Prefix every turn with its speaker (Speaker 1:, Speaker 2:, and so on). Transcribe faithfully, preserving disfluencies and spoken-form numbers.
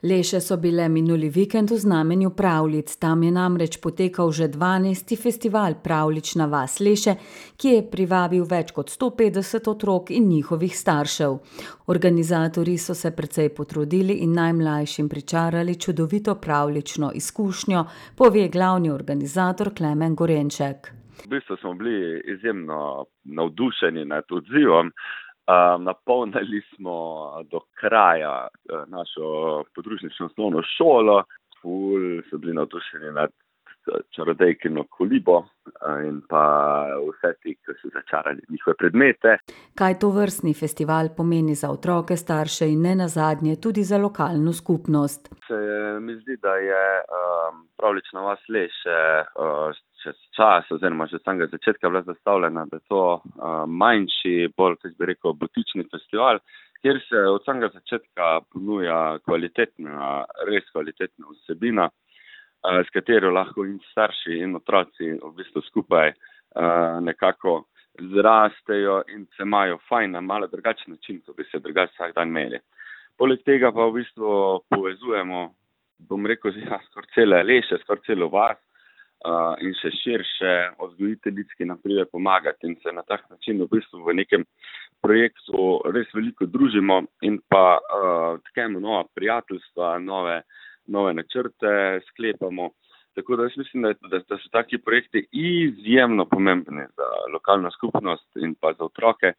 Speaker 1: Leše so bile minuli vikend v znamenju pravljic, tam je namreč potekal že dvanajsti festival Pravljična vas Leše, ki je privabil več kot sto petdeset otrok in njihovih staršev. Organizatorji so se precej potrudili in najmlajšim pričarali čudovito pravljično izkušnjo, pove glavni organizator Klemen Gorenček.
Speaker 2: V bistvu smo bili izjemno navdušeni nad odzivom. Uh, napolnili smo do kraja uh, našo podružnično osnovno šolo, ful so bili navdušeni nad čarodejkino kolibo uh, in pa vse ti, ki so začarali njihove predmete.
Speaker 1: Kaj tovrstni festival pomeni za otroke, starše in nenazadnje tudi za lokalno skupnost?
Speaker 2: Se mi zdi, da je um, Pravljična vas Leše uh, čez čas, oziroma že samega začetka bila zastavljena, da je to uh, manjši, bolj, kako bi rekel, butični festival, kjer se od samega začetka ponuja kvalitetna, res kvalitetna vsebina, uh, s katero lahko in starši in otroci v bistvu skupaj uh, nekako zrastejo in se imajo fajn na malo drugačen način, kot bi se drugače vsak dan imeli. Poleg tega pa v bistvu povezujemo, bom rekel, ja, skoraj cele Leše, skoraj celo vas, Uh, in še širše vzgojiteljic, ki nam pride pomagati in se na tak način v bistvu v nekem projektu res veliko družimo in pa uh, tkemo nova prijateljstva, nove, nove načrte sklepamo. Tako da jaz mislim, da, da, da so taki projekti izjemno pomembni za lokalno skupnost in pa za otroke.